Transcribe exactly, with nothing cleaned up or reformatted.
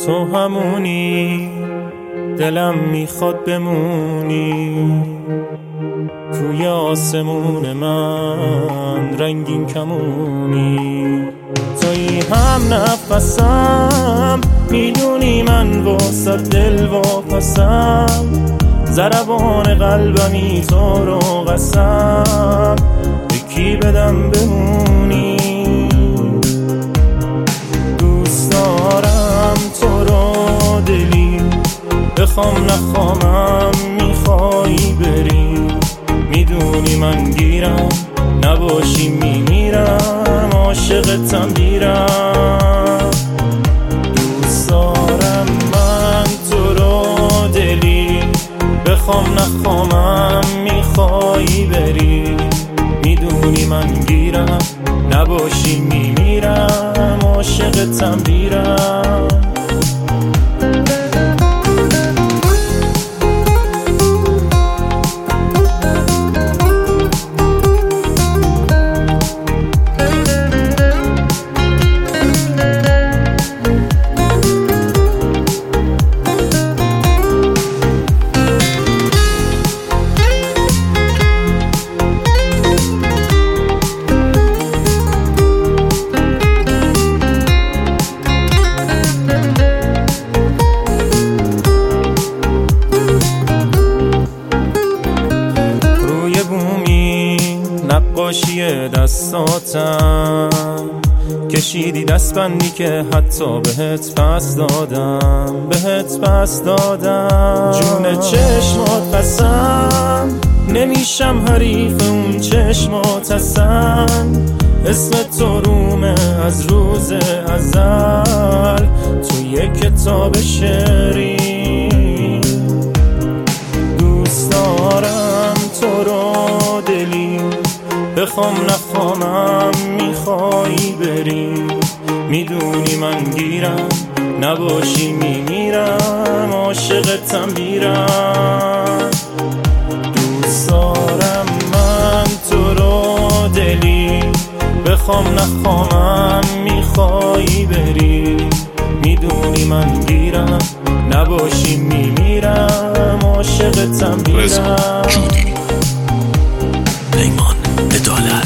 تو همونی دلم میخواد بمونی توی آسمون من رنگین کمونی توی هم نفسم میدونی من واسه دل واپسم ضربان قلبمی تو رو قسم یکی بدم بمونی دوست دارم تو رو دلی بخوام نخوامم میخوایی بری میدونی من گیرم نباشی میمیرم عاشقتم بیرم دوست دارم من تو رو دلی بخوام نخوامم میخوایی بری میدونی من گیرم نباشی میمیرم عاشقتم بیرم نقاشی دستاتم کشیدی دستبندی که حتی بهت پس دادم بهت پس دادم جون چشمات قسم نمیشم حریف اون چشمات هستن اسم تو رومه از روز ازل توی کتاب شعری دوست دارم تو رو دلی بخوام نخوامم میخوایی بری میدونی من گیرم نباشی میمیرم عاشقتم بیرم دوست دارم من تو رو دلی بخوام نخوامم میخوایی بری میدونی من گیرم نباشی میمیرم عاشقتم بیرم جودی پیمان عدالت